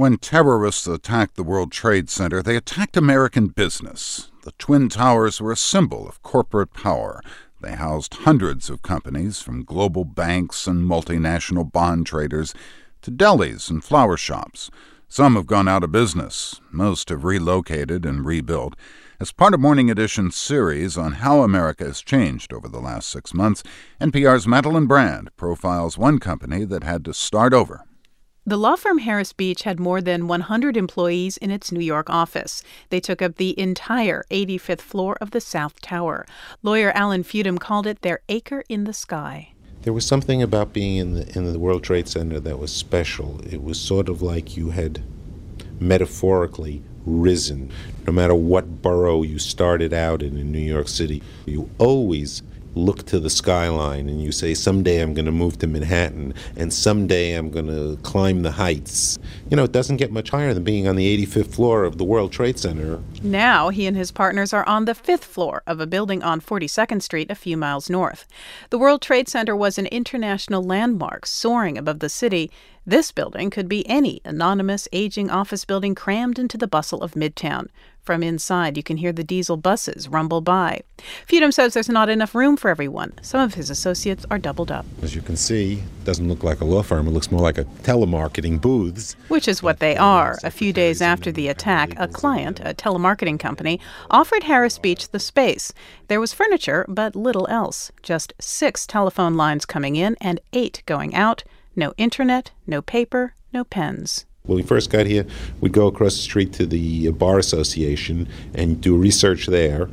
When terrorists attacked the World Trade Center, they attacked American business. The Twin Towers were a symbol of corporate power. They housed hundreds of companies, from global banks and multinational bond traders to delis and flower shops. Some have gone out of business. Most have relocated and rebuilt. As part of Morning Edition's series on how America has changed over the last 6 months, NPR's Madeline Brand profiles one company that had to start over. The law firm Harris Beach had more than 100 employees in its New York office. They took up the entire 85th floor of the South Tower. Lawyer Alan Feudum called it their acre in the sky. There was something about being in the World Trade Center that was special. It was sort of like you had metaphorically risen. No matter what borough you started out in New York City, you always look to the skyline and you say, someday I'm going to move to Manhattan and someday I'm going to climb the heights. You know, it doesn't get much higher than being on the 85th floor of the World Trade Center. Now he and his partners are on the 5th floor of a building on 42nd Street a few miles north. The World Trade Center was an international landmark soaring above the city. This building could be any anonymous, aging office building crammed into the bustle of Midtown. From inside, you can hear the diesel buses rumble by. Feudum says there's not enough room for everyone. Some of his associates are doubled up. As you can see, it doesn't look like a law firm. It looks more like a telemarketing booths. Which is what they are. A few days after the attack, a client, a telemarketing company, offered Harris Beach the space. There was furniture, but little else. Just 6 telephone lines coming in and 8 going out. No internet, no paper, no pens. When we first got here, we'd go across the street to the Bar Association and do research there.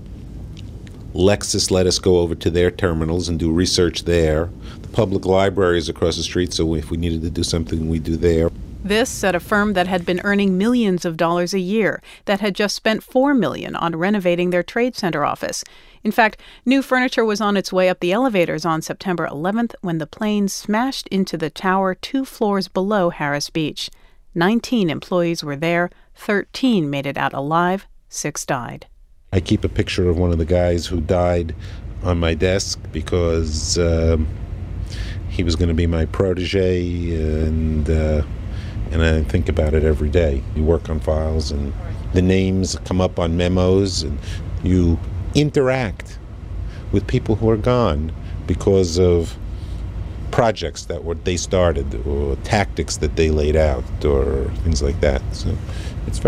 Lexus let us go over to their terminals and do research there. The public library is across the street, so if we needed to do something, we'd do there. This at a firm that had been earning millions of dollars a year, that had just spent $4 million on renovating their trade center office. In fact, new furniture was on its way up the elevators on September 11th when the plane smashed into the tower 2 floors below Harris Beach. 19 employees were there, 13 made it out alive, 6 died. I keep a picture of one of the guys who died on my desk because he was going to be my protege, and I think about it every day. You work on files, and the names come up on memos, and you interact with people who are gone because of projects that they started or tactics that they laid out or things like that. So it's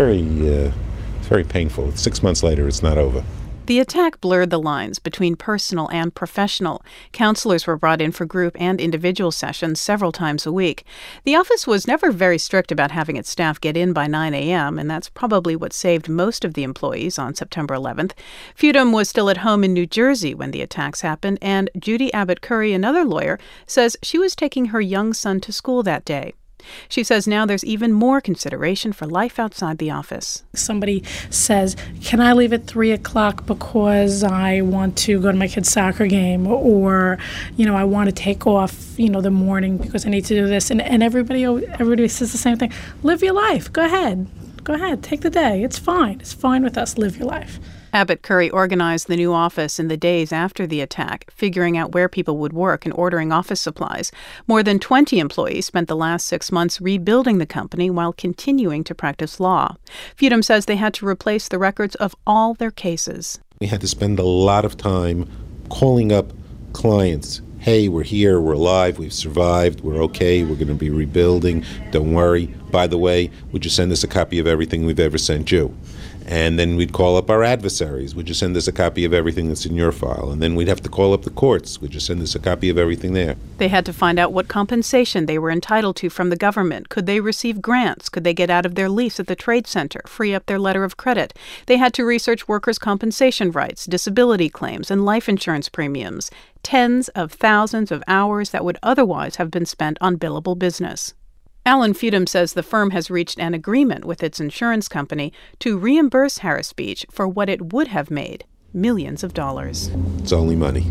very painful. 6 months later, it's not over. The attack blurred the lines between personal and professional. Counselors were brought in for group and individual sessions several times a week. The office was never very strict about having its staff get in by 9 a.m., and that's probably what saved most of the employees on September 11th. Feudum was still at home in New Jersey when the attacks happened, and Judy Abbott Curry, another lawyer, says she was taking her young son to school that day. She says now there's even more consideration for life outside the office. Somebody says, can I leave at 3 o'clock because I want to go to my kid's soccer game, or, I want to take off, the morning because I need to do this. And everybody says the same thing. Live your life. Go ahead. Take the day. It's fine. It's fine with us. Live your life. Abbott Curry organized the new office in the days after the attack, figuring out where people would work and ordering office supplies. More than 20 employees spent the last 6 months rebuilding the company while continuing to practice law. Feudum says they had to replace the records of all their cases. We had to spend a lot of time calling up clients. Hey, we're here, we're alive, we've survived, we're okay, we're going to be rebuilding, don't worry. By the way, would you send us a copy of everything we've ever sent you? And then we'd call up our adversaries. Would you send us a copy of everything that's in your file? And then we'd have to call up the courts. Would you send us a copy of everything there? They had to find out what compensation they were entitled to from the government. Could they receive grants? Could they get out of their lease at the Trade Center, free up their letter of credit? They had to research workers' compensation rights, disability claims, and life insurance premiums. Tens of thousands of hours that would otherwise have been spent on billable business. Alan Feudum says the firm has reached an agreement with its insurance company to reimburse Harris Beach for what it would have made, millions of dollars. It's only money.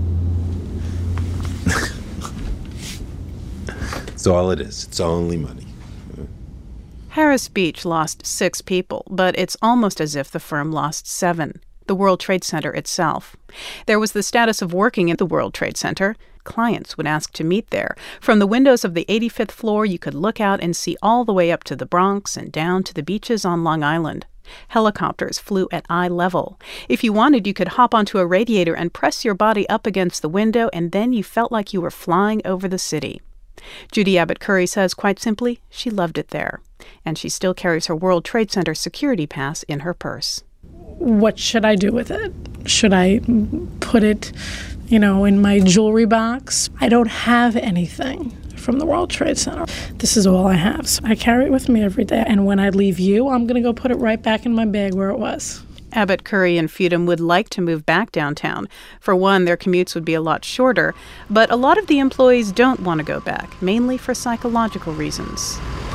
That's all it is. It's only money. Harris Beach lost 6 people, but it's almost as if the firm lost 7. The World Trade Center itself. There was the status of working at the World Trade Center. Clients would ask to meet there. From the windows of the 85th floor, you could look out and see all the way up to the Bronx and down to the beaches on Long Island. Helicopters flew at eye level. If you wanted, you could hop onto a radiator and press your body up against the window, and then you felt like you were flying over the city. Judy Abbott Curry says, quite simply, she loved it there. And she still carries her World Trade Center security pass in her purse. What should I do with it? Should I put it, in my jewelry box? I don't have anything from the World Trade Center. This is all I have. So I carry it with me every day. And when I leave you, I'm going to go put it right back in my bag where it was. Abbott Curry and Feudham would like to move back downtown. For one, their commutes would be a lot shorter, but a lot of the employees don't want to go back, mainly for psychological reasons.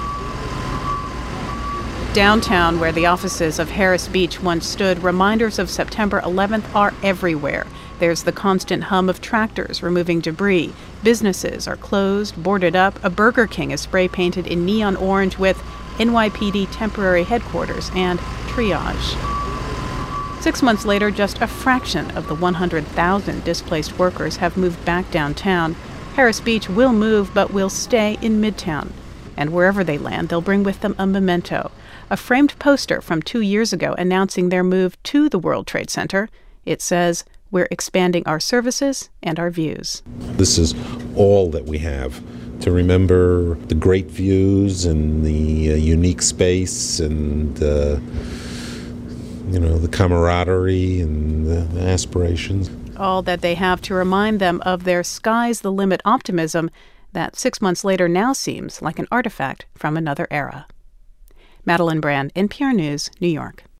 Downtown, where the offices of Harris Beach once stood, reminders of September 11th are everywhere. There's the constant hum of tractors removing debris. Businesses are closed, boarded up. A Burger King is spray-painted in neon orange with NYPD temporary headquarters and triage. 6 months later, just a fraction of the 100,000 displaced workers have moved back downtown. Harris Beach will move, but will stay in Midtown. And wherever they land, they'll bring with them a memento, a framed poster from 2 years ago announcing their move to the World Trade Center. It says, "We're expanding our services and our views." This is all that we have to remember the great views and the unique space and the camaraderie and the aspirations. All that they have to remind them of their sky's the limit optimism that 6 months later now seems like an artifact from another era. Madeline Brand, NPR News, New York.